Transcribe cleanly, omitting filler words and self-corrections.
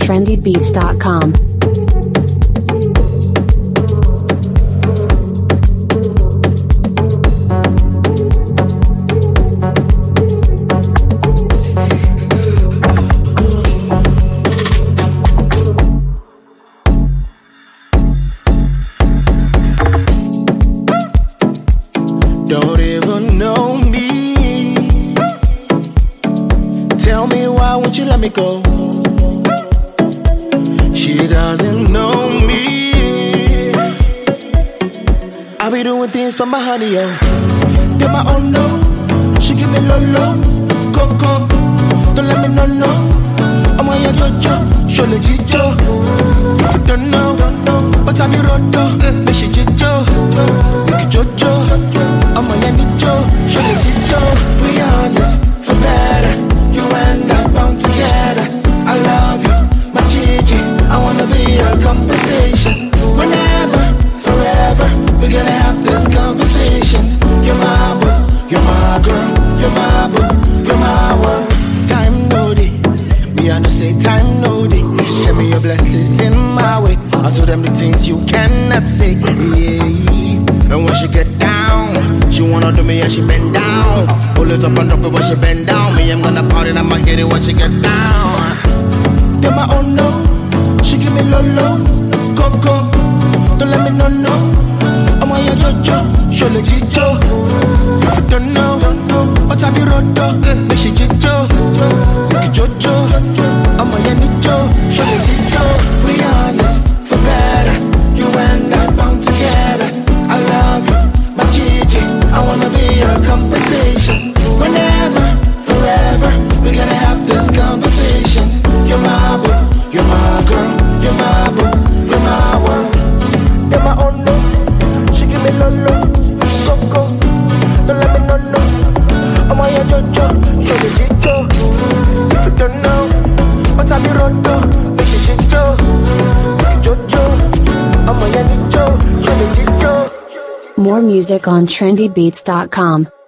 trendybeats.com. Don't even know me. Tell me why won't you let me go? She doesn't know me. I be doing things for my honey, yo. Get my own no. She give me low low. Go go. Don't let me know no. I'm on your jojo. Show le jijo. If you don't know, but I be roto. Make she jijo. Make you jojo. I'm on your nicho. Show le jijo. We honest, for better. You and I bound together. I love you, my Gigi. I wanna be your compensation. Whenever, forever, we're gonna have these conversations. You're my boo, you're my girl, you're my boo, you're my world. Time no day, me and say time no day. Share me your blessings in my way. I told them the things you cannot say. Yeah. And when she get down, she wanna do me and she bend down. Pull it up and drop it when she bend down. Me, I'm gonna party and I'ma hit it when she get down. Get my own no, she give me low low. Go go, don't let me know no. I'm on your jojo, show le jijo. If you don't know, but I be roto. Make she jijo, make you jojo. I'm on your nicho, show le jijo. We honest, for better. You and I bound together. I love you, my Gigi. I wanna be your compensation. Whenever, forever, we're gonna have these conversations. You're my boo, you're my girl, you're my boo, you're my world. You're my own no, she give me low low. Go go, don't let me know no. I'm on your jojo, show the jijo. If you don't know, but I be roto. Make you jijo, make you jojo. I'm on your nicho, show the jijo. More music on trendybeats.com.